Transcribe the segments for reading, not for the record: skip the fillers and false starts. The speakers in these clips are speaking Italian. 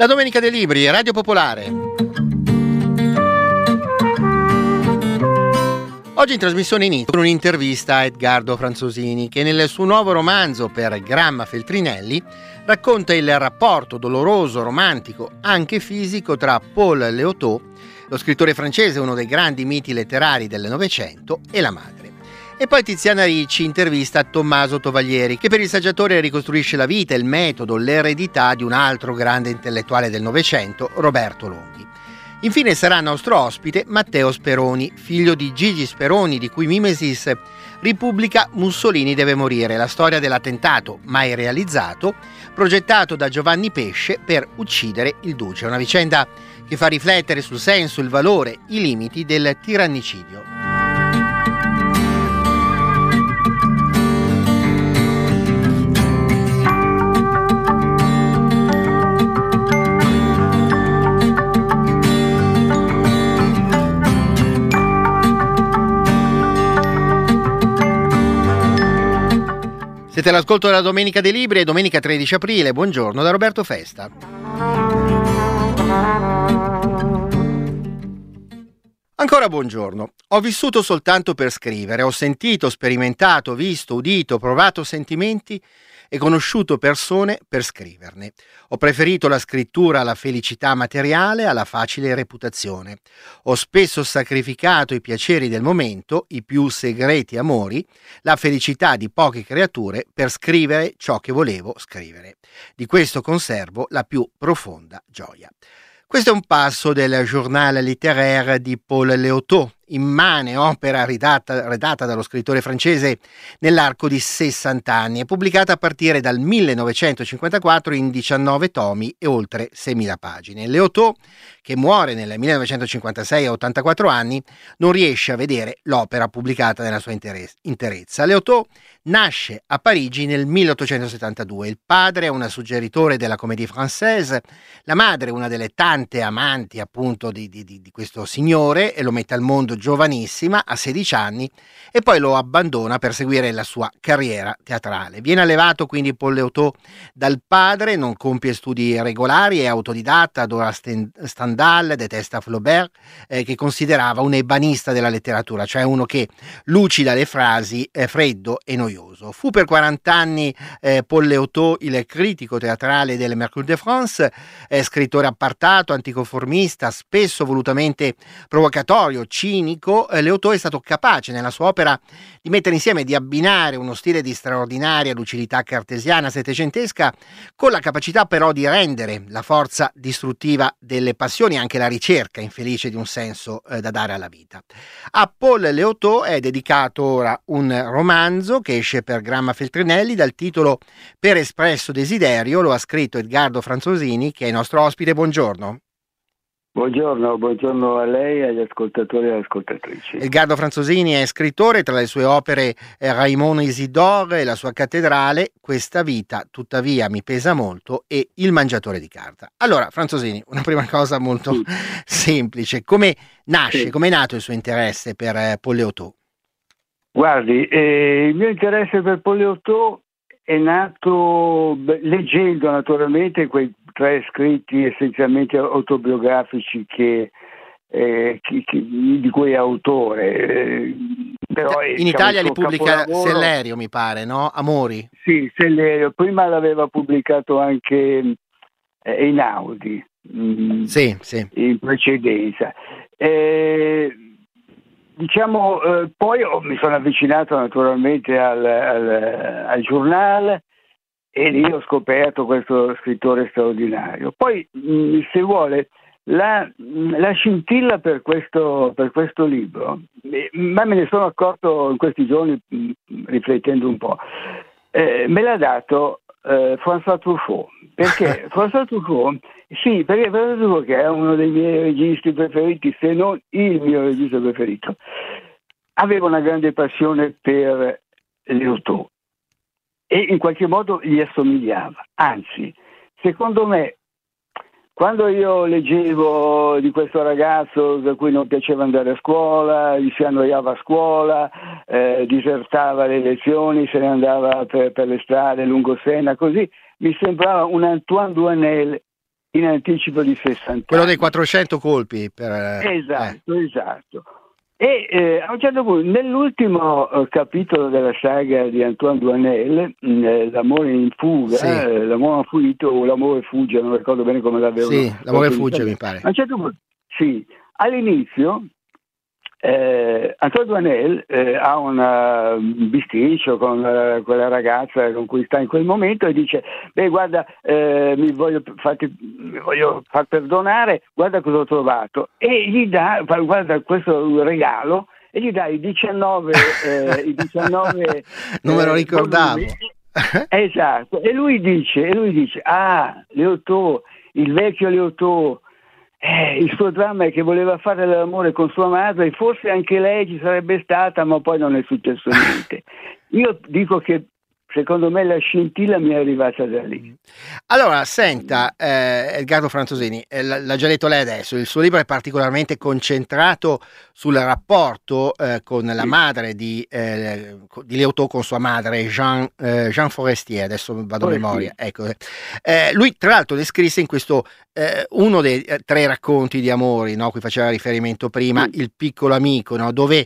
La Domenica dei Libri, Radio Popolare. Oggi in trasmissione inizio con un'intervista a Edgardo Franzosini, che nel suo nuovo romanzo per Gramma Feltrinelli racconta il rapporto doloroso, romantico, anche fisico, tra Paul Léotot, lo scrittore francese, uno dei grandi miti letterari del Novecento, e la madre. E poi Tiziana Ricci intervista Tommaso Tovaglieri, che per il saggiatore ricostruisce la vita, il metodo, l'eredità di un altro grande intellettuale del Novecento, Roberto Longhi. Infine sarà nostro ospite Matteo Speroni, figlio di Gigi Speroni, di cui Mimesis ripubblica Mussolini deve morire, la storia dell'attentato mai realizzato, progettato da Giovanni Pesce per uccidere il duce. Una vicenda che fa riflettere sul senso, il valore, i limiti del tirannicidio. Siete all'ascolto della Domenica dei Libri, è domenica 13 aprile. Buongiorno da Roberto Festa. Ancora buongiorno. Ho vissuto soltanto per scrivere, ho sentito, sperimentato, visto, udito, provato sentimenti e conosciuto persone per scriverne. Ho preferito la scrittura alla felicità materiale, alla facile reputazione. Ho spesso sacrificato i piaceri del momento, i più segreti amori, la felicità di poche creature per scrivere ciò che volevo scrivere. Di questo conservo la più profonda gioia. Questo è un passo del Journal littéraire di Paul Léotot, immane opera redatta dallo scrittore francese nell'arco di 60 anni e pubblicata a partire dal 1954 in 19 tomi e oltre 6.000 pagine. Léotot, che muore nel 1956 a 84 anni, non riesce a vedere l'opera pubblicata nella sua interezza. Léotot nasce a Parigi nel 1872. Il padre è un suggeritore della Comédie Française, la madre una delle tante amanti appunto di questo signore, e lo mette al mondo giovanissima, a 16 anni, e poi lo abbandona per seguire la sua carriera teatrale. Viene allevato quindi Paul Léotot dal padre, non compie studi regolari, è autodidatta, adora Stendhal, detesta Flaubert, che considerava un ebanista della letteratura, cioè uno che lucida le frasi, freddo e noioso. Fu per 40 anni Paul Léotot il critico teatrale del Mercure de France, scrittore appartato, anticonformista, spesso volutamente provocatorio, cinico. Léotot è stato capace nella sua opera di mettere insieme, di abbinare uno stile di straordinaria lucidità cartesiana settecentesca con la capacità però di rendere la forza distruttiva delle passioni, anche la ricerca infelice di un senso da dare alla vita. A Paul Léotot è dedicato ora un romanzo che esce per Gramma Feltrinelli dal titolo Per espresso desiderio. Lo ha scritto Edgardo Franzosini, che è il nostro ospite. Buongiorno. Buongiorno a lei, agli ascoltatori e alle ascoltatrici. Edgardo Franzosini è scrittore, tra le sue opere Raymond Isidore e la sua cattedrale, Questa vita tuttavia mi pesa molto e Il mangiatore di carta. Allora, Franzosini, una prima cosa molto semplice: come nasce, come è nato il suo interesse per Paul Léotot? Guardi, il mio interesse per Paul Léotot è nato leggendo naturalmente quei 3 scritti essenzialmente autobiografici di cui è autore. Però in Italia li pubblica Sellerio, mi pare, no? Amori. Sì, Sellerio. Prima l'aveva pubblicato anche Einaudi, sì. in precedenza. Poi mi sono avvicinato naturalmente al Journal e lì ho scoperto questo scrittore straordinario. Poi, se vuole, la scintilla per questo libro, ma me ne sono accorto in questi giorni riflettendo un po', me l'ha dato François Truffaut. Perché François Truffaut? Sì, perché François Truffaut, che è uno dei miei registi preferiti, se non il mio regista preferito, aveva una grande passione per Léotot e in qualche modo gli assomigliava. Anzi, secondo me, quando io leggevo di questo ragazzo a cui non piaceva andare a scuola, gli si annoiava a scuola, disertava le lezioni, se ne andava per le strade lungo Senna, così mi sembrava un Antoine Duanel in anticipo di 60 quello anni. dei 400 colpi. Esatto. E a un certo punto, nell'ultimo capitolo della saga di Antoine Duanel, L'amore in fuga, Sì. l'amore fuggito o l'amore fugge, non ricordo bene come l'avevano. Sì, l'amore fugge mi pare. A un certo punto, sì, all'inizio Antoine Duanel ha un bisticcio con quella ragazza con cui sta in quel momento e dice: beh, guarda, mi voglio far perdonare, guarda cosa ho trovato, e gli dà, guarda questo regalo, e gli dà i 19 non me lo ricordavo. Esatto, e lui dice Léotaud, il vecchio Léotaud, il suo dramma è che voleva fare l'amore con sua madre, e forse anche lei ci sarebbe stata, ma poi non è successo niente. Io dico che secondo me la scintilla mi è arrivata da lì. Allora, senta, Edgardo Franzosini, l'ha già detto lei adesso, il suo libro è particolarmente concentrato sul rapporto con la madre di Léotaud, con sua madre, Jean Forestier, adesso vado a memoria. Ecco. Lui, tra l'altro, descrisse in questo uno dei 3 racconti di amori, no, cui faceva riferimento prima, Il piccolo amico, no, dove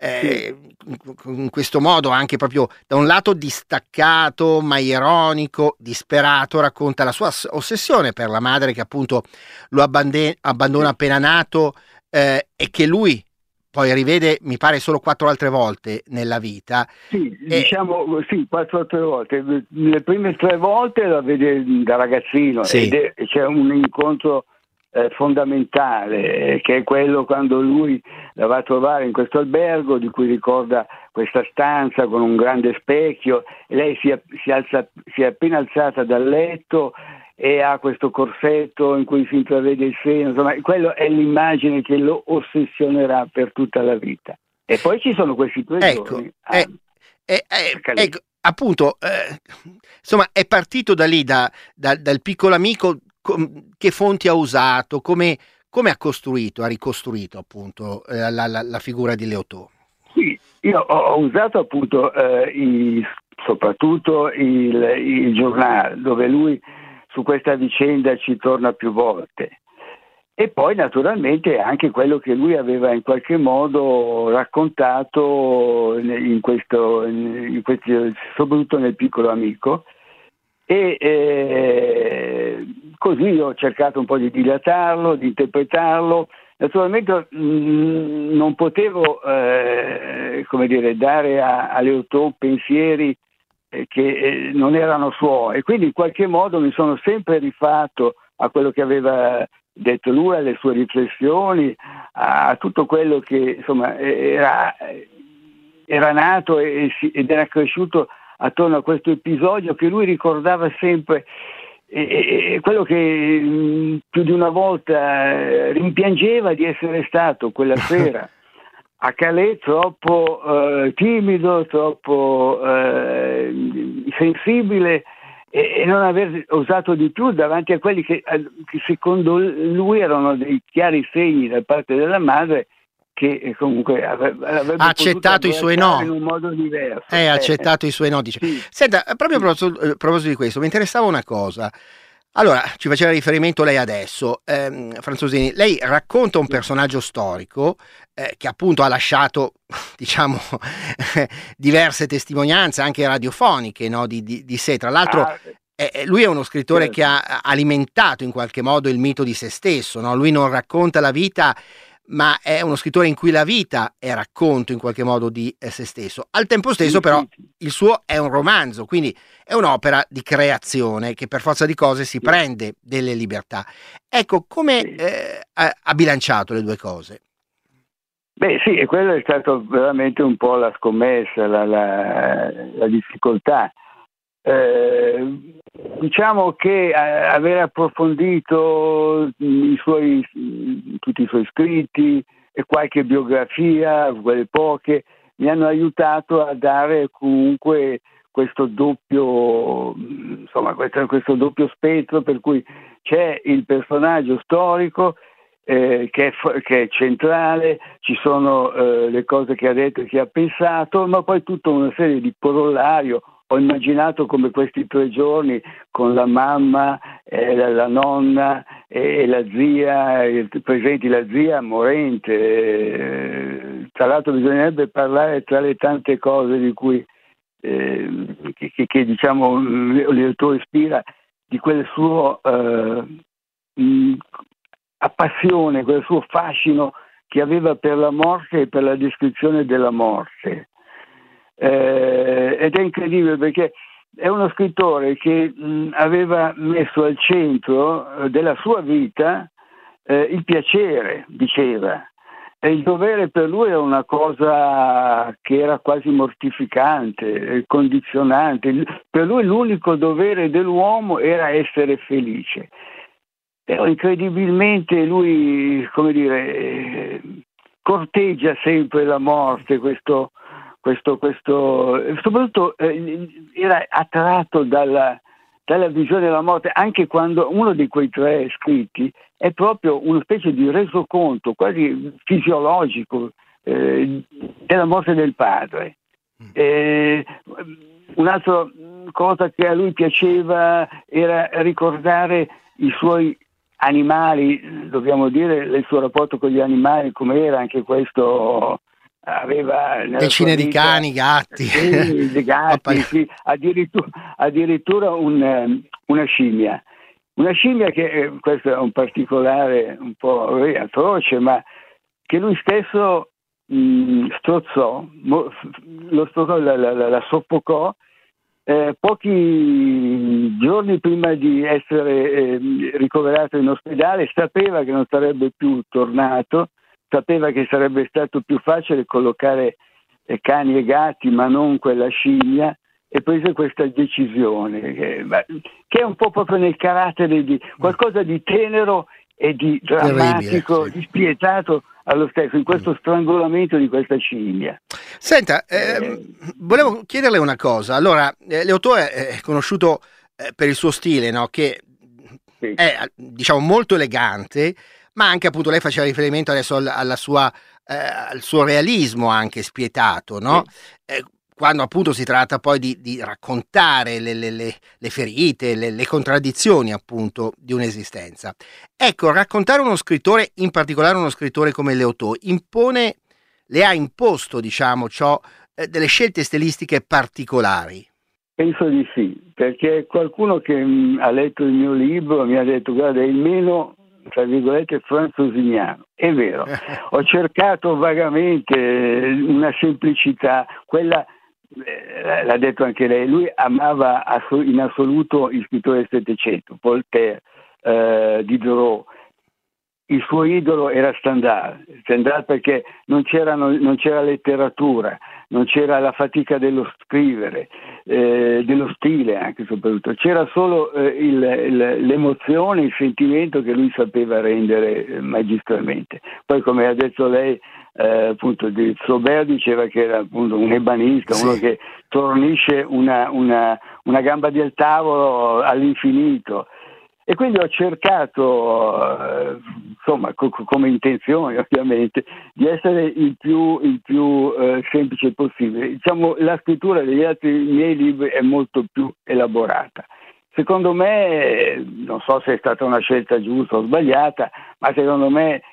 in questo modo, anche proprio da un lato distaccato ma ironico, disperato, racconta la sua ossessione per la madre, che appunto lo abbandona appena nato, e che lui poi rivede, mi pare, solo 4 altre volte nella vita. Sì, diciamo 4 altre volte. Le prime 3 volte la vede da ragazzino, sì. Ed c'è un incontro fondamentale, che è quello quando lui la va a trovare in questo albergo, di cui ricorda questa stanza con un grande specchio, e lei si è appena alzata dal letto e ha questo corsetto in cui si intravede il seno, insomma, quello è l'immagine che lo ossessionerà per tutta la vita. E poi ci sono questi 3 giorni. Ecco, appunto, insomma, è partito da lì, dal piccolo amico. Che fonti ha usato, come ha ricostruito appunto la figura di Léotaud? Sì, io ho usato appunto soprattutto il giornale, dove lui su questa vicenda ci torna più volte, e poi naturalmente anche quello che lui aveva in qualche modo raccontato soprattutto nel piccolo amico. E così ho cercato un po' di dilatarlo, di interpretarlo. Naturalmente non potevo dare a Léotaud pensieri che non erano suoi, quindi in qualche modo mi sono sempre rifatto a quello che aveva detto lui, alle sue riflessioni, a tutto quello che insomma era nato ed era cresciuto attorno a questo episodio, che lui ricordava sempre, quello che più di una volta rimpiangeva di essere stato quella sera a Calais, troppo timido, troppo sensibile, e non aver osato di più davanti a quelli che secondo lui erano dei chiari segni da parte della madre, che comunque avrebbe ha accettato i suoi no in un modo diverso. Ha accettato i suoi no, dice. Sì. Senta, proprio a proposito di questo, mi interessava una cosa. Allora, ci faceva riferimento lei adesso, Franzosini, lei racconta un personaggio storico che appunto ha lasciato, diciamo, diverse testimonianze anche radiofoniche, no, di sé. Tra l'altro lui è uno scrittore che ha alimentato in qualche modo il mito di se stesso, no? Lui non racconta la vita, ma è uno scrittore in cui la vita è racconto in qualche modo di se stesso. Al tempo stesso però il suo è un romanzo, quindi è un'opera di creazione che per forza di cose si prende delle libertà. Ecco, come ha bilanciato le due cose? Beh sì, e quello è stato veramente un po' la scommessa, la difficoltà. Diciamo che aver approfondito tutti i suoi scritti e qualche biografia, quelle poche, mi hanno aiutato a dare comunque questo doppio spettro, per cui c'è il personaggio storico che è centrale, ci sono le cose che ha detto e che ha pensato, ma poi tutta una serie di corollario. Ho immaginato come questi 3 giorni con la mamma, la nonna e la zia, presenti la zia morente. Tra l'altro bisognerebbe parlare, tra le tante cose di cui che diciamo l'autore ispira, di quel suo passione, quel suo fascino che aveva per la morte e per la descrizione della morte. Ed è incredibile perché è uno scrittore che aveva messo al centro della sua vita il piacere, diceva, e il dovere per lui era una cosa che era quasi mortificante, condizionante. Per lui l'unico dovere dell'uomo era essere felice. Però incredibilmente lui, come dire, corteggia sempre la morte, soprattutto era attratto dalla visione della morte, anche quando uno di quei 3 scritti è proprio una specie di resoconto quasi fisiologico della morte del padre. Un'altra cosa che a lui piaceva era ricordare i suoi animali, dobbiamo dire, il suo rapporto con gli animali, com'era, anche questo aveva decine di cani, gatti, sì, gatti, sì, addirittura una scimmia che questo è un particolare un po' atroce, ma che lui stesso strozzò, la soffocò pochi giorni prima di essere ricoverato in ospedale. Sapeva che non sarebbe più tornato, sapeva che sarebbe stato più facile collocare cani e gatti, ma non quella scimmia, e prese questa decisione che è un po' proprio nel carattere di qualcosa di tenero e di drammatico, sì, di spietato allo stesso, in questo strangolamento di questa scimmia. Senta, volevo chiederle una cosa. Allora, l'autore è conosciuto per il suo stile, no? Che sì, è, diciamo, molto elegante, ma anche, appunto, lei faceva riferimento adesso al suo realismo anche spietato, no? Sì. Quando appunto si tratta poi di raccontare le ferite, le contraddizioni appunto di un'esistenza. Ecco, raccontare uno scrittore, in particolare uno scrittore come Léotard, le ha imposto, diciamo, delle scelte stilistiche particolari? Penso di sì, perché qualcuno che ha letto il mio libro mi ha detto: guarda, è il meno, tra virgolette, franzosiniano. È vero, ho cercato vagamente una semplicità, quella, l'ha detto anche lei, lui amava in assoluto il scrittore del Settecento, Voltaire, Diderot. Il suo idolo era Stendhal perché non c'era letteratura, non c'era la fatica dello scrivere, dello stile anche soprattutto, c'era solo l'emozione, il sentimento che lui sapeva rendere magistralmente. Poi, come ha detto lei, appunto, Flaubert diceva che era appunto un ebanista, sì, uno che tornisce una gamba del tavolo all'infinito. E quindi ho cercato, insomma, come intenzione ovviamente, di essere il più semplice possibile. Diciamo, la scrittura degli altri miei libri è molto più elaborata. Secondo me, non so se è stata una scelta giusta o sbagliata, ma secondo me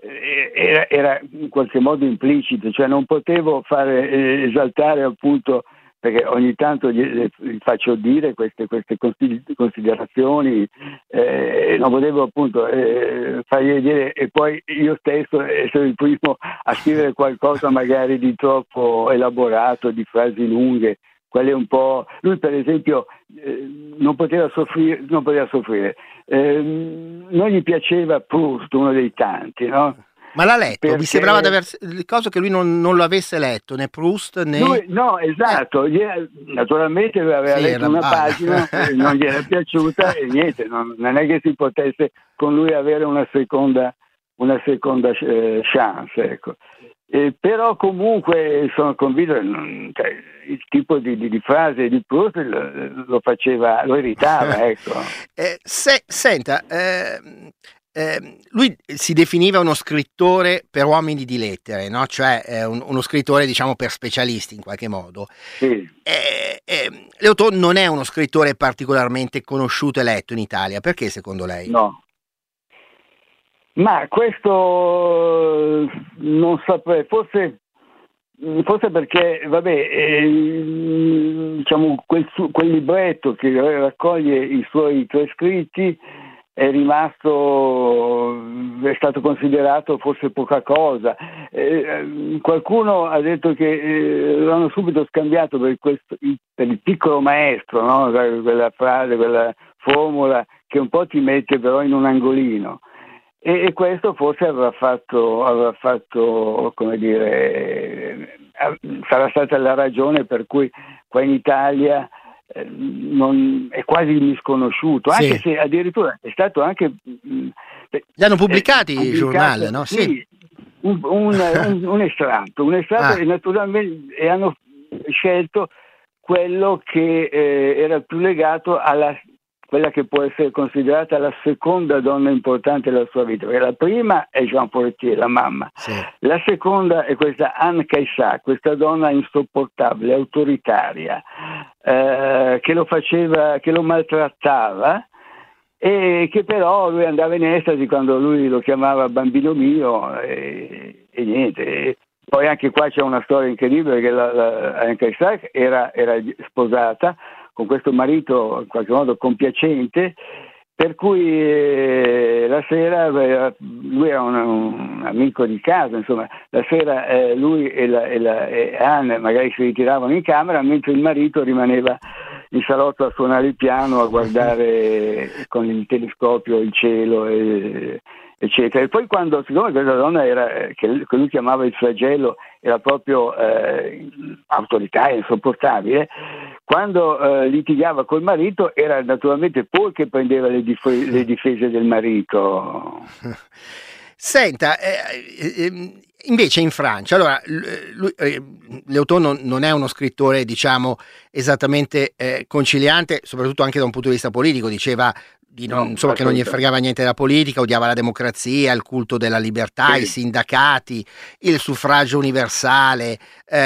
era in qualche modo implicito, cioè non potevo fare esaltare, appunto, perché ogni tanto gli faccio dire queste considerazioni, non potevo appunto fargli dire e poi io stesso essere il primo a scrivere qualcosa magari di troppo elaborato, di frasi lunghe. Quelle un po'. Lui, per esempio, non poteva soffrire. Non gli piaceva Proust, uno dei tanti, no? Ma l'ha letto? Perché mi sembrava di aver le cose che lui non lo avesse letto, né Proust né. No, esatto. Naturalmente aveva letto una pagina, non gli era piaciuta e niente, non è che si potesse con lui avere una seconda chance, ecco. Però comunque sono convinto, cioè, il tipo di frase di Proust lo irritava, ecco. Senta, lui si definiva uno scrittore per uomini di lettere, no? Cioè uno scrittore, diciamo, per specialisti in qualche modo. Sì. Léotard non è uno scrittore particolarmente conosciuto e letto in Italia, perché secondo lei? No. Ma questo non saprei, forse perché, vabbè, diciamo quel libretto che raccoglie i suoi tre scritti è stato considerato forse poca cosa. Qualcuno ha detto che l'hanno subito scambiato per il piccolo maestro, no? Quella frase, quella formula che un po' ti mette però in un angolino. E questo forse avrà fatto, come dire, sarà stata la ragione per cui qua in Italia è quasi misconosciuto, Sì. anche se addirittura è stato anche... Li hanno pubblicati i giornali, no? Sì, un estratto, e naturalmente hanno scelto quello che era più legato alla quella che può essere considerata la seconda donna importante della sua vita, perché la prima è Jean Forestier, la mamma, sì. La seconda è questa Anne Caissat, questa donna insopportabile, autoritaria, che lo maltrattava e che però lui andava in estasi quando lui lo chiamava bambino mio e niente. Poi anche qua c'è una storia incredibile, che Anne Caissat era sposata con questo marito in qualche modo compiacente, per cui la sera lui era un amico di casa, insomma, la sera lui e Anne magari si ritiravano in camera, mentre il marito rimaneva in salotto a suonare il piano, a guardare con il telescopio il cielo, eccetera. E poi siccome questa donna che lui chiamava il flagello, era proprio autoritaria, insopportabile, quando litigava col marito era naturalmente Paul che prendeva le difese del marito. Senta, invece in Francia, allora, Léotard non è uno scrittore, diciamo, esattamente conciliante, soprattutto anche da un punto di vista politico. Diceva che non gli fregava niente della politica, odiava la democrazia, il culto della libertà, sì, i sindacati, il suffragio universale,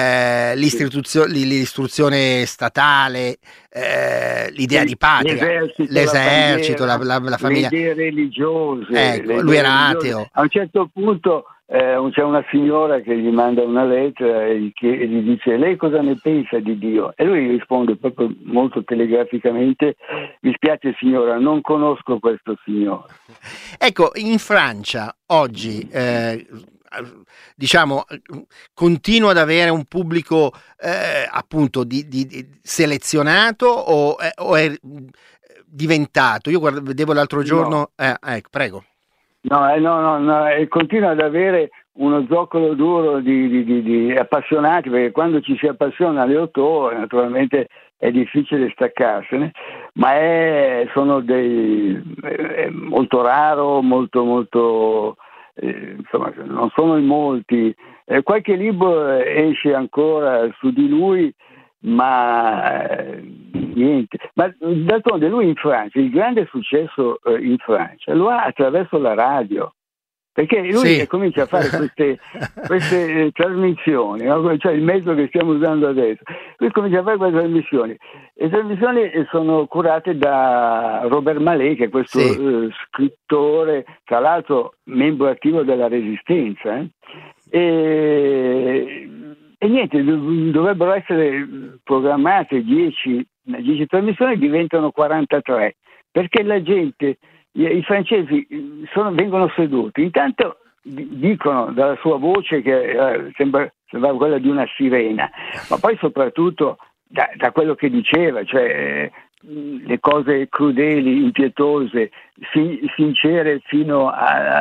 l'istruzione statale, l'idea di patria, l'esercito, la famiglia, le idee religiose. Lui era ateo. A un certo punto c'è una signora che gli manda una lettera e gli dice: lei cosa ne pensa di Dio? E lui risponde proprio molto telegraficamente: mi spiace signora, non conosco questo signore. Ecco, in Francia oggi diciamo continua ad avere un pubblico appunto di selezionato o è diventato? Io vedevo l'altro giorno, prego. No, continua ad avere uno zoccolo duro di appassionati, perché quando ci si appassiona alle Léotard naturalmente è difficile staccarsene, ma sono è molto raro, molto insomma, non sono in molti. Qualche libro esce ancora su di lui, ma niente. Ma d'altronde lui in Francia, il grande successo in Francia lo ha attraverso la radio, perché lui comincia a fare queste trasmissioni, no? Cioè il mezzo che stiamo usando adesso. Lui comincia a fare queste trasmissioni. Le trasmissioni sono curate da Robert Mallet, che è questo scrittore, tra l'altro membro attivo della Resistenza, E niente, dovrebbero essere programmate 10 trasmissioni, diventano 43, perché la gente, i francesi vengono seduti, intanto dicono dalla sua voce che sembra quella di una sirena, ma poi soprattutto da quello che diceva, cioè le cose crudeli, impietose, sincere fino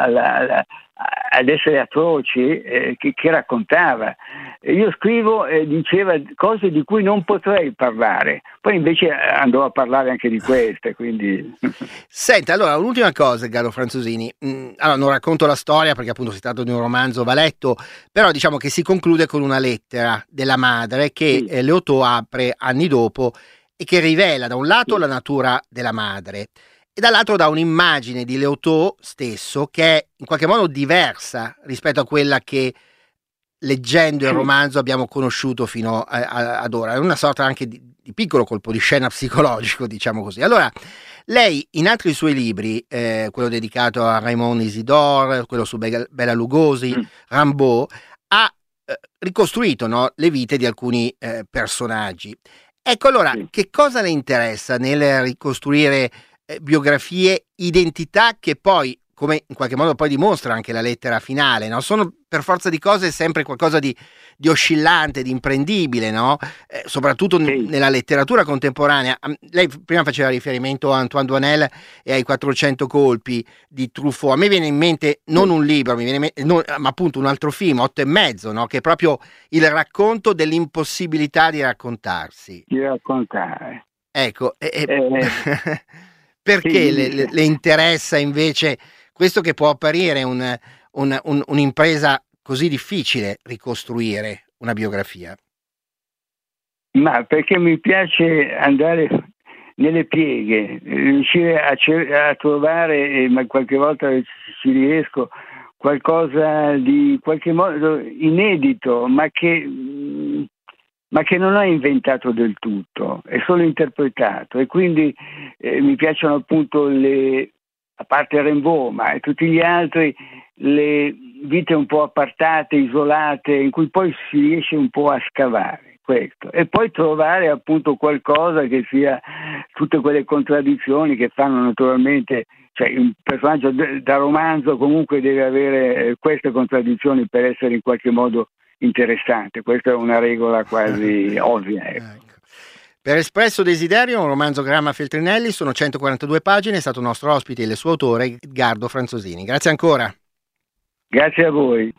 ad essere atroci, che raccontava. Io scrivo, diceva cose di cui non potrei parlare, poi invece andò a parlare anche di queste, quindi... Senta, allora un'ultima cosa, Gallo Franzosini, allora non racconto la storia perché appunto si tratta di un romanzo, va letto, però diciamo che si conclude con una lettera della madre che Léotard apre anni dopo e che rivela da un lato la natura della madre e dall'altro dà un'immagine di Léotard stesso che è in qualche modo diversa rispetto a quella che leggendo il romanzo abbiamo conosciuto fino ad ora. È una sorta anche di piccolo colpo di scena psicologico, diciamo così. Allora, Lei in altri suoi libri, quello dedicato a Raymond Isidore, quello su Bela Lugosi, Rimbaud, ha ricostruito, no, le vite di alcuni personaggi. Ecco, allora, che cosa le interessa nel ricostruire biografie, identità che poi, come in qualche modo poi dimostra anche la lettera finale, no? Sono per forza di cose sempre qualcosa di oscillante, di imprendibile, no? Soprattutto nella letteratura contemporanea. Lei prima faceva riferimento a Antoine Doinel e ai 400 colpi di Truffaut. A me viene in mente non un libro, ma appunto un altro film, 8 e mezzo, no? Che è proprio il racconto dell'impossibilità di raccontarsi. Di raccontare. Ecco, perché le interessa invece questo che può apparire un'impresa così difficile, ricostruire una biografia? Ma perché mi piace andare nelle pieghe, riuscire a trovare, ma qualche volta ci riesco, qualcosa di qualche modo inedito, ma che non ho inventato del tutto, è solo interpretato, e quindi mi piacciono appunto a parte Rimbaud, ma tutti gli altri, le vite un po' appartate, isolate, in cui poi si riesce un po' a scavare questo, e poi trovare appunto qualcosa che sia tutte quelle contraddizioni che fanno naturalmente, cioè un personaggio da romanzo comunque deve avere queste contraddizioni per essere in qualche modo interessante. Questa è una regola quasi ovvia. Ecco. Per Espresso Desiderio, un romanzo Gramma Feltrinelli, sono 142 pagine, è stato nostro ospite il suo autore Edgardo Franzosini. Grazie ancora. Grazie a voi.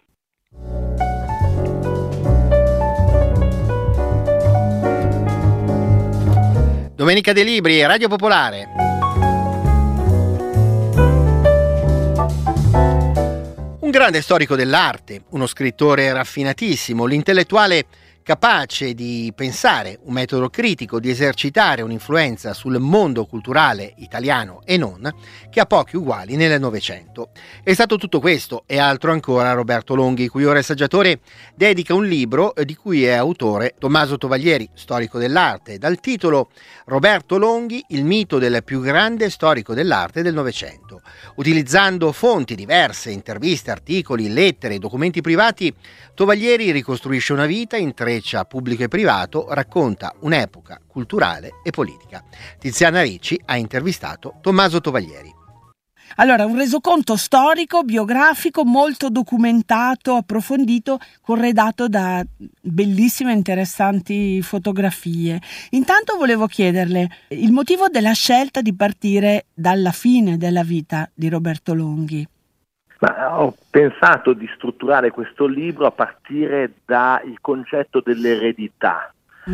Domenica dei Libri, Radio Popolare. Un grande storico dell'arte, uno scrittore raffinatissimo, l'intellettuale capace di pensare un metodo critico, di esercitare un'influenza sul mondo culturale italiano e non, che ha pochi uguali nel Novecento. È stato tutto questo e altro ancora Roberto Longhi, cui ora il saggiatore dedica un libro di cui è autore Tommaso Tovaglieri, storico dell'arte, dal titolo Roberto Longhi, il mito del più grande storico dell'arte del Novecento. Utilizzando fonti diverse, interviste, articoli, lettere e documenti privati, Tovaglieri ricostruisce una vita, intreccia pubblico e privato, racconta un'epoca culturale e politica. Tiziana Ricci ha intervistato Tommaso Tovaglieri. Allora, un resoconto storico, biografico, molto documentato, approfondito, corredato da bellissime e interessanti fotografie. Intanto volevo chiederle il motivo della scelta di partire dalla fine della vita di Roberto Longhi. Ma ho pensato di strutturare questo libro a partire dal concetto dell'eredità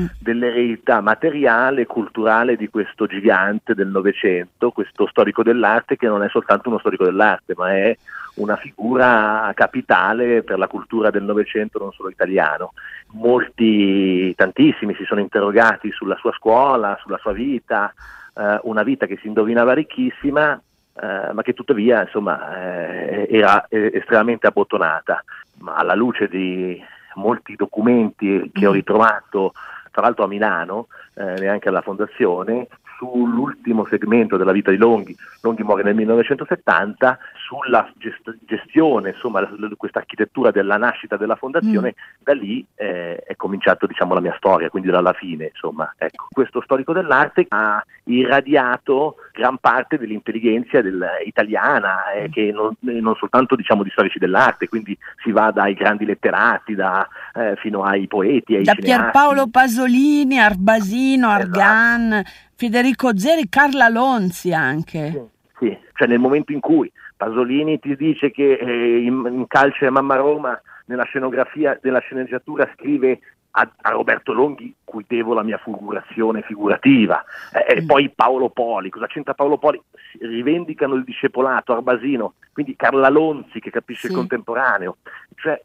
materiale e culturale di questo gigante del Novecento, questo storico dell'arte che non è soltanto uno storico dell'arte, ma è una figura capitale per la cultura del Novecento, non solo italiano. Tantissimi si sono interrogati sulla sua scuola, sulla sua vita, una vita che si indovinava ricchissima, ma che tuttavia era estremamente abbottonata. Ma alla luce di molti documenti che ho ritrovato, tra l'altro a Milano, neanche alla Fondazione, sull'ultimo segmento della vita di Longhi muore nel 1970, sulla gestione, questa architettura della nascita della Fondazione, da lì è cominciato la mia storia, quindi dalla fine, ecco. Questo storico dell'arte ha irradiato gran parte dell'intelligenza italiana, che non soltanto di storici dell'arte, quindi si va dai grandi letterati, fino ai poeti, ai da cineasti. Pierpaolo Pasolini, Arbasino, Argan, Federico Zeri, Carla Lonzi anche. Sì, cioè nel momento in cui Pasolini ti dice che in Calce a Mamma Roma, nella scenografia della sceneggiatura, scrive a Roberto Longhi, cui devo la mia figurativa, e poi Paolo Poli, cosa c'entra Paolo Poli? Rivendicano il discepolato, Arbasino, quindi Carla Lonzi che capisce il contemporaneo, cioè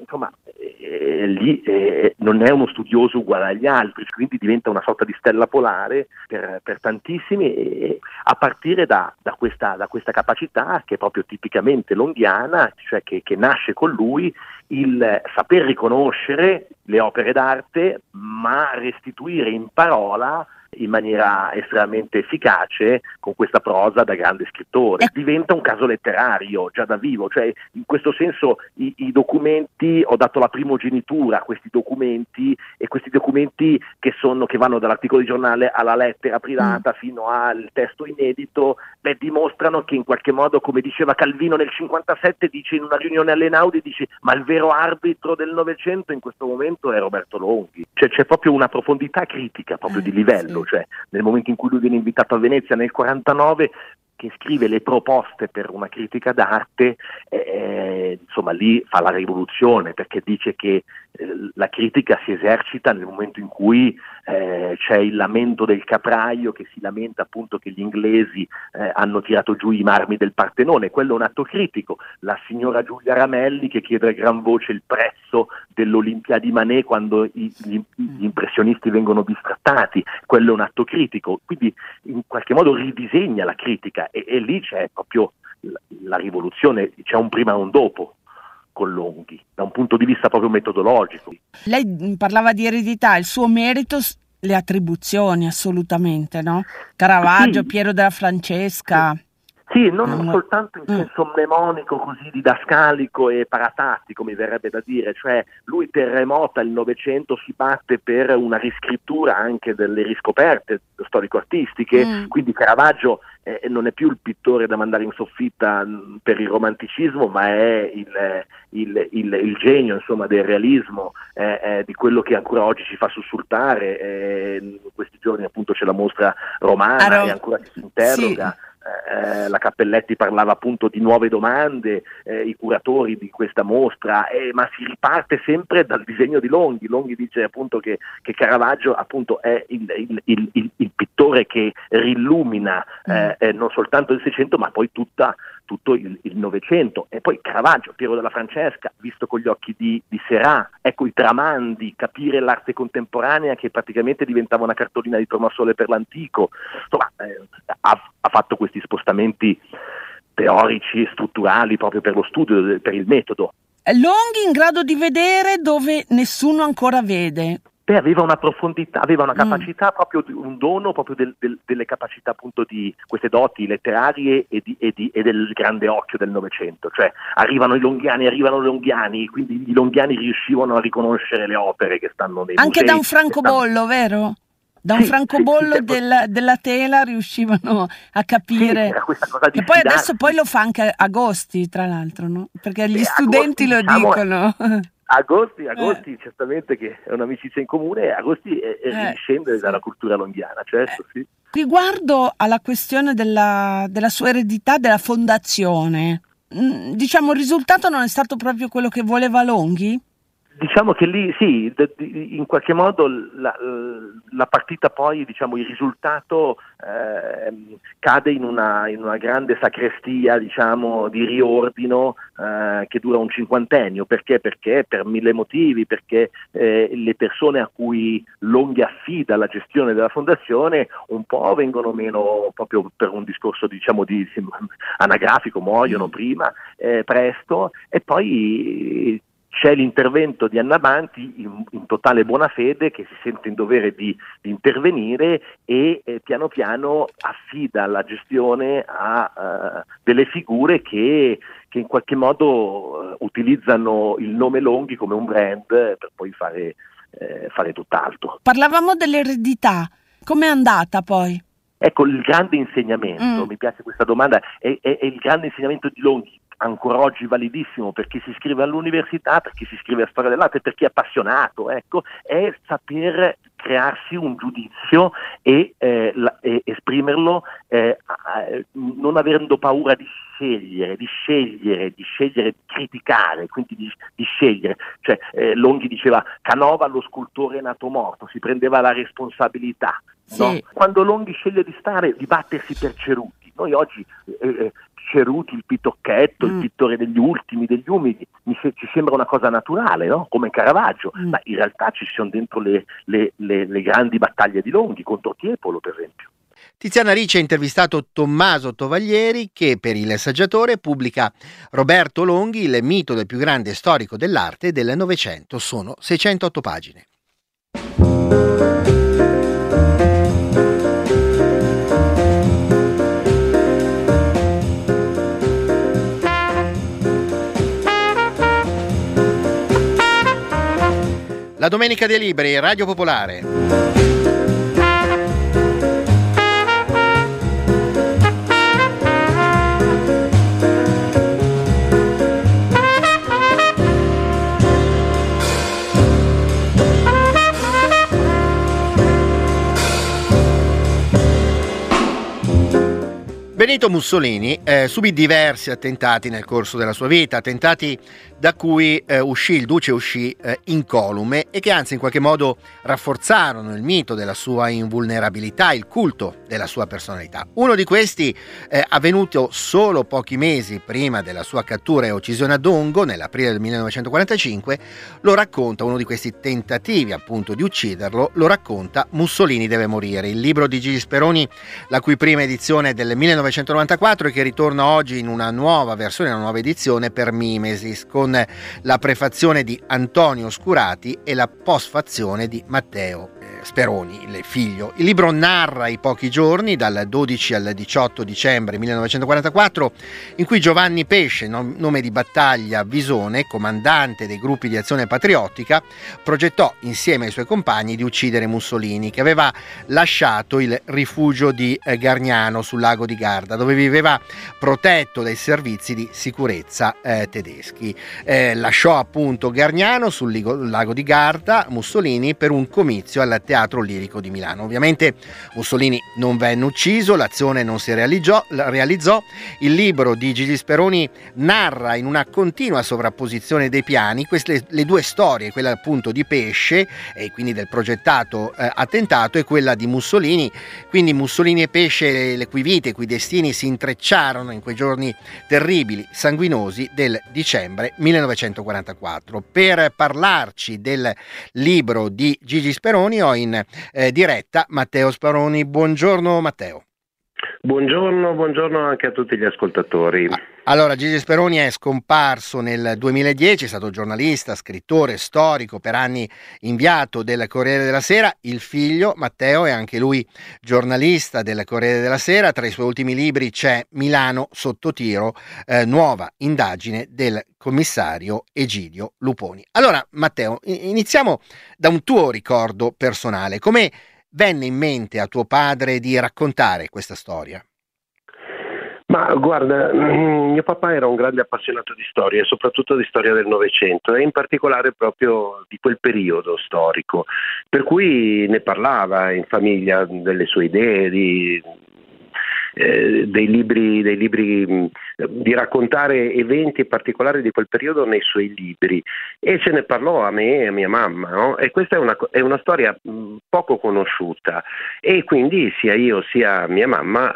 lì non è uno studioso uguale agli altri, quindi diventa una sorta di stella polare per tantissimi, a partire da questa capacità che è proprio tipicamente longhiana, cioè che nasce con lui, il saper riconoscere le opere d'arte ma restituire in parola in maniera estremamente efficace con questa prosa da grande scrittore. Diventa un caso letterario già da vivo, cioè in questo senso i documenti, ho dato la primogenitura a questi documenti, e questi documenti che vanno dall'articolo di giornale alla lettera privata fino al testo inedito, dimostrano che in qualche modo, come diceva Calvino nel 57, dice in una riunione alle Einaudi, dice: ma il vero arbitro del Novecento in questo momento è Roberto Longhi. Cioè c'è proprio una profondità critica proprio di livello, cioè nel momento in cui lui viene invitato a Venezia nel 49, che scrive le proposte per una critica d'arte, insomma lì fa la rivoluzione, perché dice che la critica si esercita nel momento in cui c'è il lamento del capraio che si lamenta appunto che gli inglesi hanno tirato giù i marmi del Partenone. Quello è un atto critico. La signora Giulia Ramelli che chiede a gran voce il prezzo dell'Olimpia di Manet quando gli impressionisti vengono bistrattati, quello è un atto critico. Quindi in qualche modo ridisegna la critica, e lì c'è proprio la rivoluzione, c'è un prima e un dopo con Longhi, da un punto di vista proprio metodologico. Lei parlava di eredità, il suo merito, le attribuzioni assolutamente, no? Caravaggio, Piero della Francesca. Sì, non soltanto in senso mnemonico, così didascalico e paratattico, mi verrebbe da dire, cioè lui terremota il Novecento, si batte per una riscrittura anche delle riscoperte storico-artistiche, quindi Caravaggio non è più il pittore da mandare in soffitta per il romanticismo, ma è il genio, insomma, del realismo, di quello che ancora oggi ci fa sussultare. In questi giorni appunto c'è la mostra romana e ancora ci si interroga. Sì. La Cappelletti parlava appunto di nuove domande, i curatori di questa mostra, ma si riparte sempre dal disegno di Longhi. Longhi dice appunto che Caravaggio appunto è il pittore che rilumina non soltanto il Seicento, ma poi tutto il Novecento. E poi Caravaggio, Piero della Francesca, visto con gli occhi di Seurat, ecco i tramandi, capire l'arte contemporanea che praticamente diventava una cartolina di tornasole per l'antico. Insomma, ha fatto questi spostamenti teorici e strutturali proprio per lo studio, per il metodo. Longhi in grado di vedere dove nessuno ancora vede. Aveva una profondità, aveva una capacità, proprio un dono proprio delle capacità appunto di queste doti letterarie e del grande occhio del Novecento. Cioè arrivano le Longhiani, quindi i Longhiani riuscivano a riconoscere le opere che stanno nei musei. Anche da un francobollo, vero? Da un francobollo della tela riuscivano a capire. Era questa cosa di e poi fidarsi. adesso poi lo fa anche Agosti, tra l'altro, no? Perché gli studenti Agosti, lo dicono. Agosti certamente, che è un'amicizia in comune, Agosti riscende dalla cultura longhiana, certo, sì. Riguardo alla questione della sua eredità, della fondazione, diciamo il risultato non è stato proprio quello che voleva Longhi? Diciamo che lì sì, in qualche modo la partita poi, diciamo, il risultato cade in una grande sacrestia, diciamo, di riordino che dura un cinquantennio. Perché? Perché per mille motivi, perché le persone a cui Longhi affida la gestione della fondazione un po' vengono meno, proprio per un discorso, diciamo, di anagrafico, muoiono prima, presto, e poi c'è l'intervento di Anna Banti in totale buona fede, che si sente in dovere di intervenire e piano piano affida la gestione a delle figure che in qualche modo utilizzano il nome Longhi come un brand per poi fare tutt'altro. Parlavamo dell'eredità, com'è andata poi? Ecco, il grande insegnamento, mi piace questa domanda, è il grande insegnamento di Longhi, ancora oggi validissimo per chi si iscrive all'università, per chi si iscrive a storia dell'arte, per chi è appassionato, ecco, è saper crearsi un giudizio e esprimerlo non avendo paura di scegliere, di criticare, quindi di scegliere. Cioè, Longhi diceva: Canova, lo scultore è nato morto, si prendeva la responsabilità. Sì. No? Quando Longhi sceglie di battersi per Ceruti, noi oggi Ceruti, il pitocchetto, il pittore degli ultimi, degli umidi, ci sembra una cosa naturale, no? Come Caravaggio, ma in realtà ci sono dentro le grandi battaglie di Longhi, contro Tiepolo per esempio. Tiziana Ricci ha intervistato Tommaso Tovaglieri, che per Il Saggiatore pubblica Roberto Longhi, il mito del più grande storico dell'arte del Novecento. Sono 608 pagine. La Domenica dei Libri, Radio Popolare. Benito Mussolini subì diversi attentati nel corso della sua vita, attentati da cui il duce uscì incolume e che anzi in qualche modo rafforzarono il mito della sua invulnerabilità, il culto della sua personalità. Uno di questi, avvenuto solo pochi mesi prima della sua cattura e uccisione a Dongo, nell'aprile del 1945, lo racconta, uno di questi tentativi appunto di ucciderlo, lo racconta Mussolini deve morire, il libro di Gigi Speroni, la cui prima edizione è del 1994 e che ritorna oggi in una nuova versione, una nuova edizione per Mimesis, con la prefazione di Antonio Scurati e la postfazione di Matteo Speroni, il figlio. Il libro narra i pochi giorni dal 12 al 18 dicembre 1944 in cui Giovanni Pesce, nome di battaglia Visone, comandante dei gruppi di azione patriottica, progettò insieme ai suoi compagni di uccidere Mussolini, che aveva lasciato il rifugio di Gargnano sul lago di Garda, dove viveva protetto dai servizi di sicurezza tedeschi. Lasciò appunto Gargnano sul lago di Garda Mussolini per un comizio al Teatro Lirico di Milano. Ovviamente Mussolini non venne ucciso, l'azione non si realizzò. Il libro di Gigi Speroni narra in una continua sovrapposizione dei piani le due storie, quella appunto di Pesce e quindi del progettato attentato, e quella di Mussolini. Quindi Mussolini e Pesce, le cui vite, i cui destini si intrecciarono in quei giorni terribili, sanguinosi del dicembre 1944. Per parlarci del libro di Gigi Speroni ho in diretta Matteo Speroni. Buongiorno Matteo. Buongiorno anche a tutti gli ascoltatori. Allora, Gigi Speroni è scomparso nel 2010, è stato giornalista, scrittore, storico, per anni inviato del Corriere della Sera. Il figlio, Matteo, è anche lui giornalista del Corriere della Sera. Tra i suoi ultimi libri c'è Milano sotto tiro, nuova indagine del commissario Egidio Luponi. Allora, Matteo, iniziamo da un tuo ricordo personale. Come venne in mente a tuo padre di raccontare questa storia? Ma guarda, mio papà era un grande appassionato di storia, soprattutto di storia del Novecento e in particolare proprio di quel periodo storico, per cui ne parlava in famiglia delle sue idee, dei libri di raccontare eventi particolari di quel periodo nei suoi libri, e se ne parlò a me e a mia mamma, no? E questa è una storia poco conosciuta, e quindi sia io sia mia mamma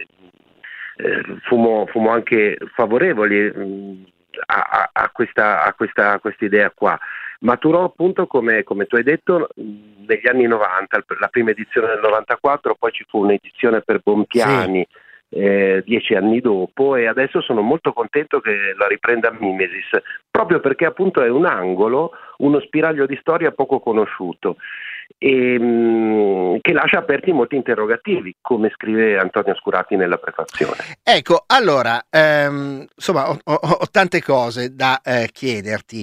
fummo anche favorevoli a questa idea qua. Maturò appunto, come tu hai detto, negli anni 90, la prima edizione del 94, poi ci fu un'edizione per Bompiani, sì. 10 anni dopo, e adesso sono molto contento che la riprenda Mimesis, proprio perché appunto è un angolo, uno spiraglio di storia poco conosciuto e che lascia aperti molti interrogativi, come scrive Antonio Scurati nella prefazione. Ecco, allora, insomma, ho tante cose da chiederti.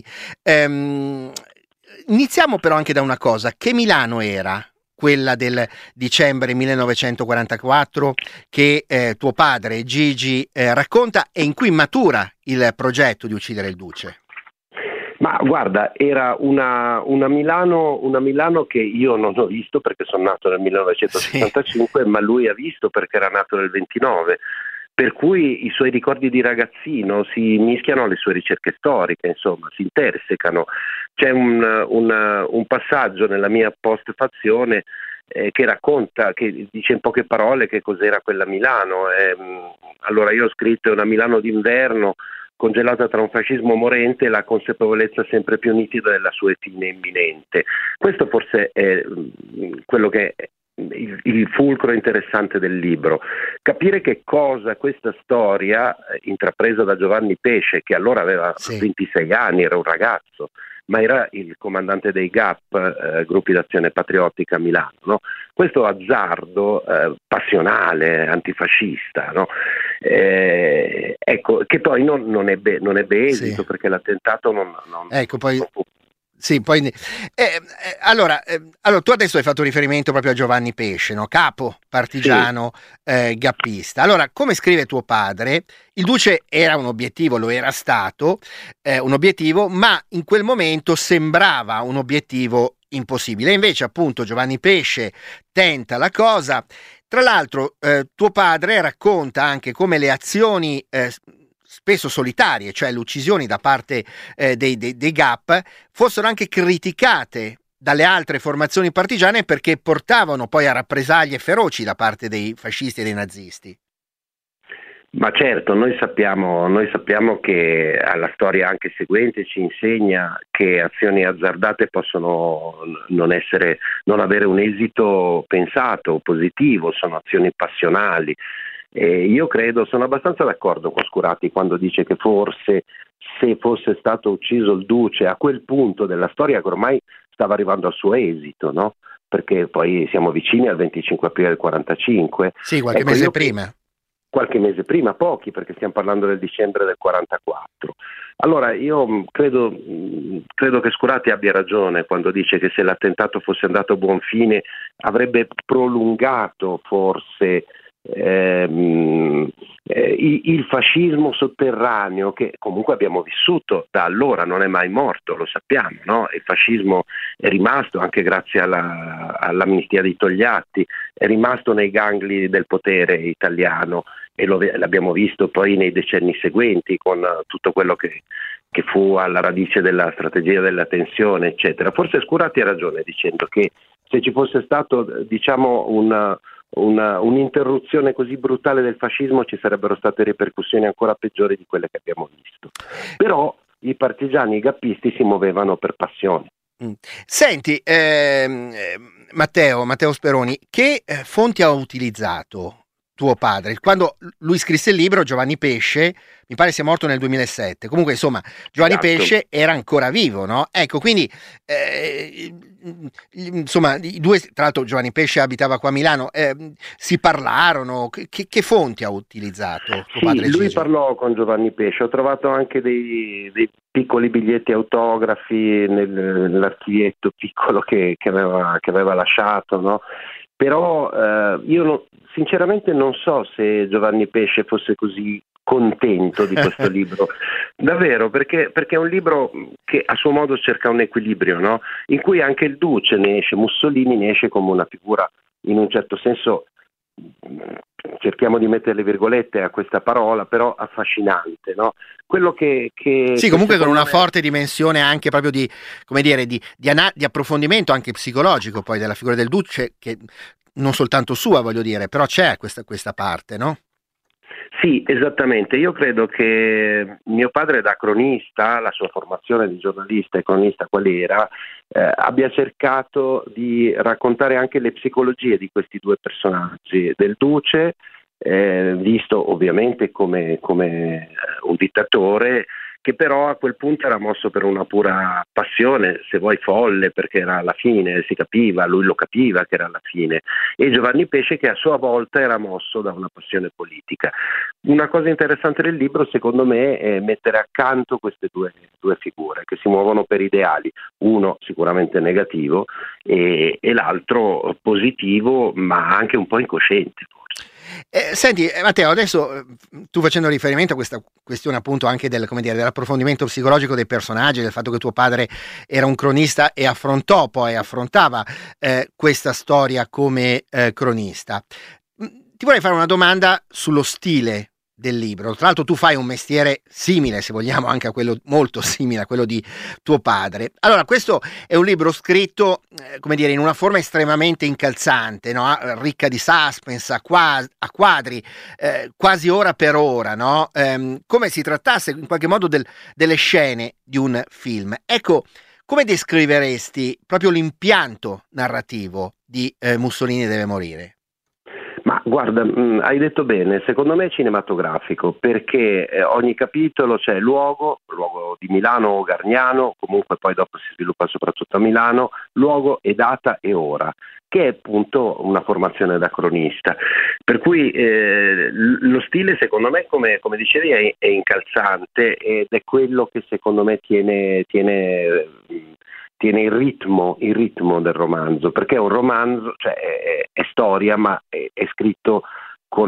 Iniziamo però anche da una cosa: che Milano era quella del dicembre 1944 che tuo padre Gigi racconta e in cui matura il progetto di uccidere il duce? Ma guarda, era una Milano che io non ho visto perché sono nato nel 1965, sì. Ma lui ha visto perché era nato nel 29, per cui i suoi ricordi di ragazzino si mischiano alle sue ricerche storiche, insomma, si intersecano. C'è un passaggio nella mia postfazione che racconta, che dice in poche parole che cos'era quella Milano. Allora io ho scritto: è una Milano d'inverno congelata tra un fascismo morente e la consapevolezza sempre più nitida della sua fine imminente. Questo forse è quello che è il fulcro interessante del libro, capire che cosa questa storia intrapresa da Giovanni Pesce, che allora aveva 26 anni, era un ragazzo, ma era il comandante dei GAP, gruppi d'azione patriottica a Milano, no? Questo azzardo passionale, antifascista, no? Ecco, che poi non ebbe esito, sì. Perché l'attentato non ecco, poi... Sì, poi allora tu adesso hai fatto riferimento proprio a Giovanni Pesce, no? Capo partigiano, gappista. Allora, come scrive tuo padre, il Duce era un obiettivo, lo era stato un obiettivo, ma in quel momento sembrava un obiettivo impossibile. Invece, appunto, Giovanni Pesce tenta la cosa. Tra l'altro, tuo padre racconta anche come le azioni spesso solitarie, cioè le uccisioni da parte dei GAP, fossero anche criticate dalle altre formazioni partigiane perché portavano poi a rappresaglie feroci da parte dei fascisti e dei nazisti. Ma certo, noi sappiamo che la storia anche seguente ci insegna che azioni azzardate possono non avere un esito pensato, positivo, sono azioni passionali. Io sono abbastanza d'accordo con Scurati quando dice che forse se fosse stato ucciso il Duce a quel punto della storia che ormai stava arrivando al suo esito, no? Perché poi siamo vicini al 25 aprile del 45. Sì, qualche mese prima. Qualche mese prima, pochi, perché stiamo parlando del dicembre del 44. Allora io credo che Scurati abbia ragione quando dice che se l'attentato fosse andato a buon fine avrebbe prolungato forse il fascismo sotterraneo che comunque abbiamo vissuto da allora, non è mai morto, lo sappiamo, no? Il fascismo è rimasto anche grazie all'amnistia di Togliatti, è rimasto nei gangli del potere italiano e l'abbiamo visto poi nei decenni seguenti con tutto quello che fu alla radice della strategia della tensione, eccetera. Forse Scurati ha ragione dicendo che se ci fosse stato, diciamo, un'interruzione così brutale del fascismo ci sarebbero state ripercussioni ancora peggiori di quelle che abbiamo visto. Però i partigiani, i gappisti si muovevano per passione. Senti, Matteo Speroni, che fonti ha utilizzato tuo padre? Quando lui scrisse il libro, Giovanni Pesce, mi pare sia morto nel 2007, comunque insomma Giovanni Esatto. Pesce era ancora vivo, no? Ecco, quindi insomma i due, tra l'altro Giovanni Pesce abitava qua a Milano, si parlarono, che fonti ha utilizzato tuo padre? Lui Gigio? parlò con Giovanni Pesce, ho trovato anche dei piccoli biglietti autografi nell'archivietto piccolo che aveva lasciato, no? Però io sinceramente non so se Giovanni Pesce fosse così contento di questo libro, davvero, perché è un libro che a suo modo cerca un equilibrio, no? In cui anche il Duce ne esce, Mussolini ne esce come una figura in un certo senso, cerchiamo di mettere le virgolette a questa parola, però affascinante, no? Quello che sì, comunque con una forte dimensione anche proprio di, come dire, di approfondimento anche psicologico poi della figura del Duce, che non soltanto sua, voglio dire, però c'è questa parte, no? Sì, esattamente. Io credo che mio padre da cronista, la sua formazione di giornalista e cronista qual era, abbia cercato di raccontare anche le psicologie di questi due personaggi, del Duce, visto ovviamente come un dittatore, che però a quel punto era mosso per una pura passione, se vuoi folle, perché era alla fine, si capiva, lui lo capiva che era alla fine, e Giovanni Pesce che a sua volta era mosso da una passione politica. Una cosa interessante del libro, secondo me, è mettere accanto queste due figure che si muovono per ideali, uno sicuramente negativo e l'altro positivo, ma anche un po' incosciente. Senti Matteo, adesso tu facendo riferimento a questa questione appunto anche dell'approfondimento psicologico dei personaggi, del fatto che tuo padre era un cronista e affrontava questa storia come cronista, ti vorrei fare una domanda sullo stile del libro. Tra l'altro tu fai un mestiere simile, se vogliamo, anche a quello, molto simile a quello di tuo padre. Allora, questo è un libro scritto, come dire, in una forma estremamente incalzante, no? Ricca di suspense, a quadri, quasi ora per ora, no? Come si trattasse in qualche modo delle scene di un film. Ecco, come descriveresti proprio l'impianto narrativo di Mussolini deve morire? Ma guarda, hai detto bene, secondo me è cinematografico, perché ogni capitolo c'è luogo di Milano o Gargnano, comunque poi dopo si sviluppa soprattutto a Milano, luogo e data e ora, che è appunto una formazione da cronista. Per cui lo stile secondo me, come dicevi, è incalzante ed è quello che secondo me tiene mantiene il ritmo del romanzo, perché è un romanzo, cioè è storia, ma è scritto con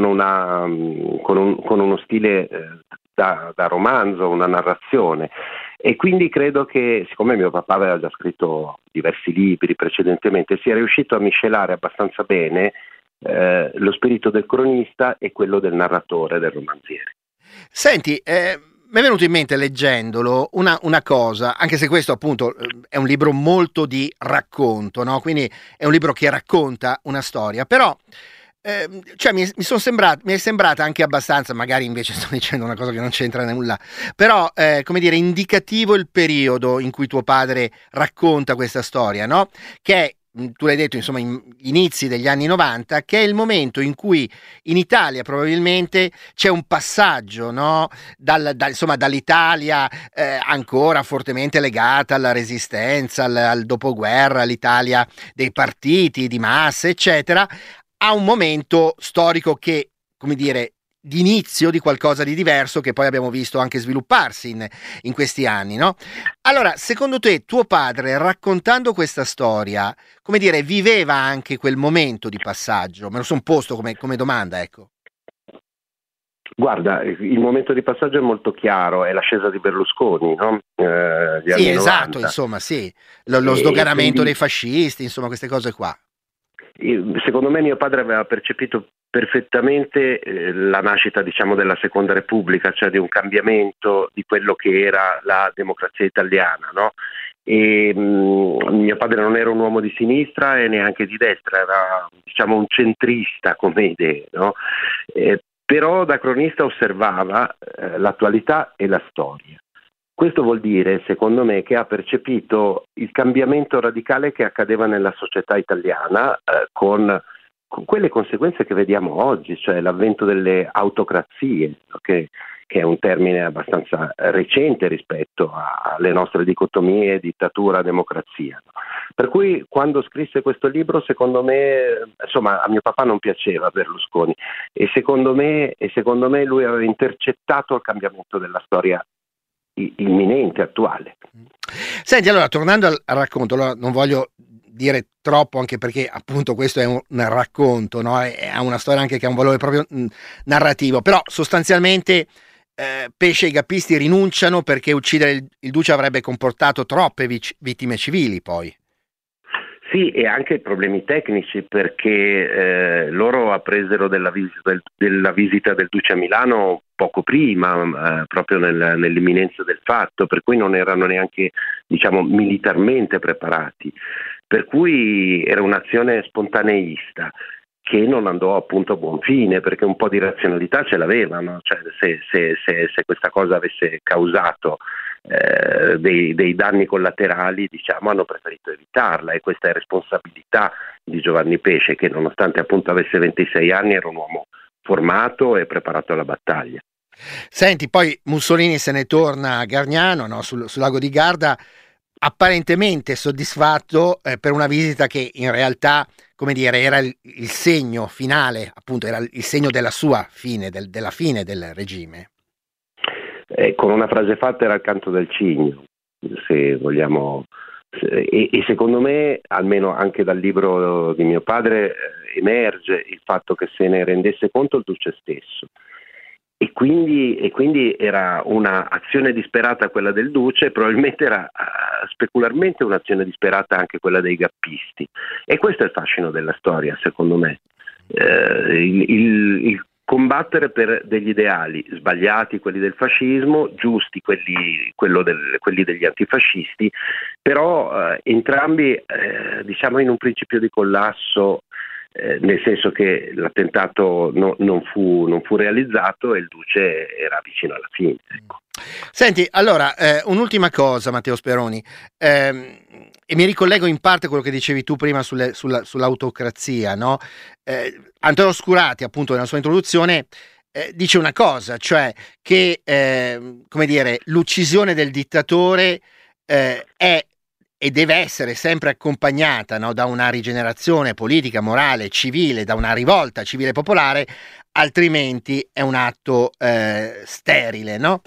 uno stile da romanzo, una narrazione. E quindi credo che, siccome mio papà aveva già scritto diversi libri precedentemente, sia riuscito a miscelare abbastanza bene lo spirito del cronista e quello del narratore, del romanziere. Senti, mi è venuto in mente leggendolo una cosa, anche se questo appunto è un libro molto di racconto, no? Quindi è un libro che racconta una storia, però cioè mi è sembrata anche abbastanza, magari invece sto dicendo una cosa che non c'entra nulla, però come dire, indicativo il periodo in cui tuo padre racconta questa storia, no? Che è, tu l'hai detto, insomma, inizi degli anni 90, che è il momento in cui in Italia probabilmente c'è un passaggio, no? Insomma, dall'Italia ancora fortemente legata alla resistenza, al dopoguerra, all'Italia dei partiti di massa, eccetera, a un momento storico che, come dire, di inizio di qualcosa di diverso che poi abbiamo visto anche svilupparsi in questi anni, no? Allora, secondo te, tuo padre, raccontando questa storia, come dire, viveva anche quel momento di passaggio? Me lo sono posto come domanda, ecco. Guarda, il momento di passaggio è molto chiaro, è l'ascesa di Berlusconi, no? Gli Sì, anni esatto, 90. Insomma, sì, lo sdoganamento dei fascisti, insomma, queste cose qua. Secondo me mio padre aveva percepito perfettamente la nascita, diciamo, della Seconda Repubblica, cioè di un cambiamento di quello che era la democrazia italiana, no? E mio padre non era un uomo di sinistra e neanche di destra, era, diciamo, un centrista come idee, no? Però da cronista osservava l'attualità e la storia. Questo vuol dire, secondo me, che ha percepito il cambiamento radicale che accadeva nella società italiana con quelle conseguenze che vediamo oggi, cioè l'avvento delle autocrazie, che è un termine abbastanza recente rispetto alle nostre dicotomie dittatura-democrazia. Per cui quando scrisse questo libro, secondo me, insomma, a mio papà non piaceva Berlusconi e secondo me lui aveva intercettato il cambiamento della storia imminente, attuale. Senti, allora, tornando al racconto, allora, non voglio dire troppo, anche perché appunto questo è un racconto, no? Ha una storia anche che ha un valore proprio narrativo, però sostanzialmente Pesce e i gappisti rinunciano perché uccidere il duce avrebbe comportato troppe vittime civili, poi. Sì, e anche problemi tecnici, perché loro appresero della visita del duce a Milano poco prima, proprio nell'imminenza del fatto, per cui non erano neanche, diciamo, militarmente preparati, per cui era un'azione spontaneista che non andò appunto a buon fine, perché un po' di razionalità ce l'avevano, cioè se questa cosa avesse causato dei danni collaterali, diciamo, hanno preferito evitarla, e questa è responsabilità di Giovanni Pesce, che nonostante appunto avesse 26 anni era un uomo formato e preparato alla battaglia. Senti, poi Mussolini se ne torna a Gargnano, no? sul lago di Garda, apparentemente soddisfatto per una visita che in realtà, come dire, era il segno finale, appunto era il segno della sua fine, della fine del regime. Con una frase fatta era il canto del cigno, se vogliamo, e secondo me, almeno anche dal libro di mio padre, emerge il fatto che se ne rendesse conto il duce stesso. E quindi era un'azione disperata quella del duce, probabilmente era specularmente un'azione disperata anche quella dei gappisti. E questo è il fascino della storia, secondo me. Il combattere per degli ideali sbagliati, quelli del fascismo, giusti, quelli degli antifascisti, però entrambi diciamo in un principio di collasso, nel senso che l'attentato non fu realizzato e il duce era vicino alla fine. Ecco. Senti, allora, un'ultima cosa, Matteo Speroni, e mi ricollego in parte a quello che dicevi tu prima sull'autocrazia, no? Antonio Scurati, appunto, nella sua introduzione, dice una cosa, cioè che, come dire, l'uccisione del dittatore è e deve essere sempre accompagnata, no, da una rigenerazione politica, morale, civile, da una rivolta civile popolare, altrimenti è un atto sterile, no?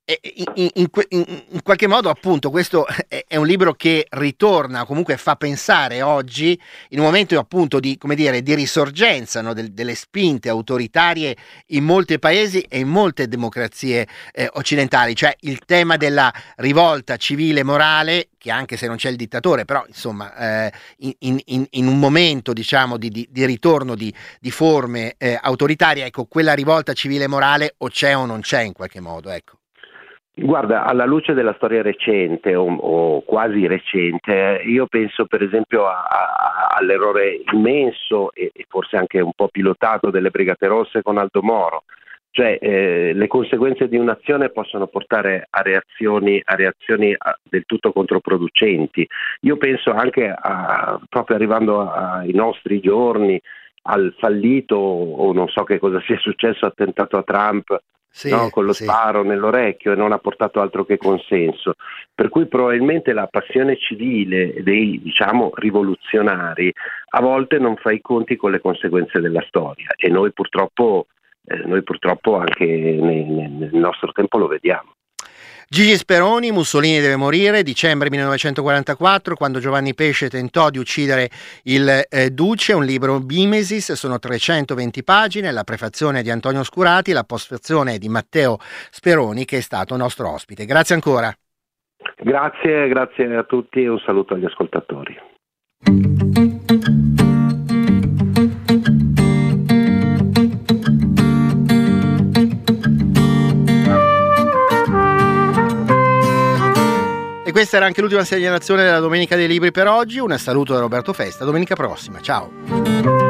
In qualche modo, appunto, questo è un libro che ritorna, comunque fa pensare oggi, in un momento appunto di, come dire, di risorgenza, no? Delle spinte autoritarie in molti paesi e in molte democrazie occidentali, cioè il tema della rivolta civile morale, che anche se non c'è il dittatore, però insomma in un momento, diciamo, di ritorno di forme autoritarie, ecco, quella rivolta civile morale o c'è o non c'è in qualche modo, ecco. Guarda, alla luce della storia recente o quasi recente, io penso per esempio all'errore immenso e forse anche un po' pilotato delle Brigate Rosse con Aldo Moro. Cioè le conseguenze di un'azione possono portare a reazioni del tutto controproducenti. Io penso anche proprio arrivando ai nostri giorni, al fallito o non so che cosa sia successo, attentato a Trump, sì, no? Con lo sparo nell'orecchio, e non ha portato altro che consenso. Per cui probabilmente la passione civile dei, diciamo, rivoluzionari a volte non fa i conti con le conseguenze della storia, e noi purtroppo anche nel nostro tempo lo vediamo. Gigi Speroni, Mussolini deve morire, dicembre 1944, quando Giovanni Pesce tentò di uccidere il Duce, un libro Mimesis, sono 320 pagine, la prefazione di Antonio Scurati, la postfazione di Matteo Speroni, che è stato nostro ospite. Grazie ancora. Grazie a tutti e un saluto agli ascoltatori. E questa era anche l'ultima segnalazione della Domenica dei Libri per oggi. Un saluto da Roberto Festa, domenica prossima, ciao.